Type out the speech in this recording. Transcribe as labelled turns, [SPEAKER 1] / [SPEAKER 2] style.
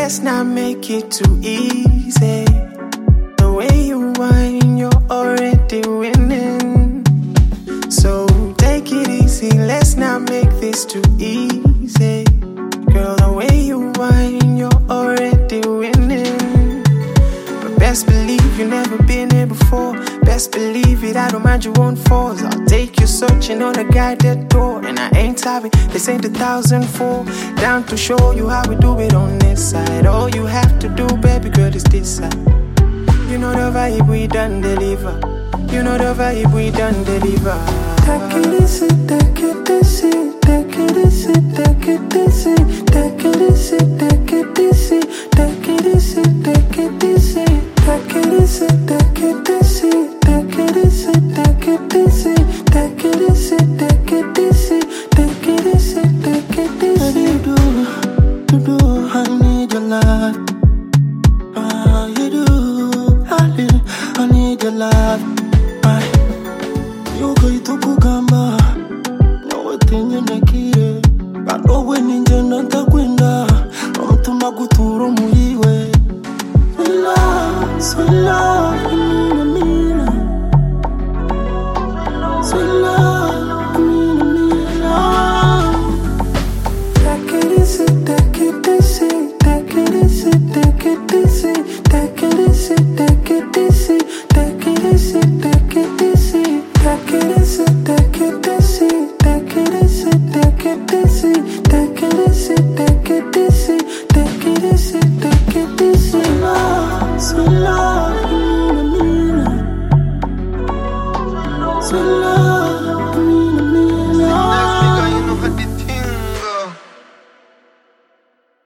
[SPEAKER 1] let's not make it too easy. The way you whine, you're already winning. So take it easy, let's not make this too easy. Girl, the way you whine, you're already winning. But best believe you've never been here before. Best believe it, I don't mind you won't falls. I'll take you searching on a guided door. And I ain't sorry, this ain't 1,004. Down to show you how we do it on this side. All you have to do, baby girl, is this side. You know the vibe we done deliver. You know the vibe we done deliver.
[SPEAKER 2] Take it easy, take it easy, take it easy, take it easy, take it easy, take it easy, take it easy, take it easy, take it easy, take it easy, take it easy, take it easy, take it easy, take it easy, take it easy, take it easy. You do, I need your love. You do, I need your love. Yuko itukugamba nawe tinye nekire bado we ninje ntakwenda omutuma guturo muyiwe sweet love mina sweet love mina take it easy take it easy take it easy take it easy take it easy take it easy take it easy take it easy. Take it easy, take it easy, take it easy, take it easy, take it easy, take it easy, take it easy, take it easy. Sweet love, sweet love.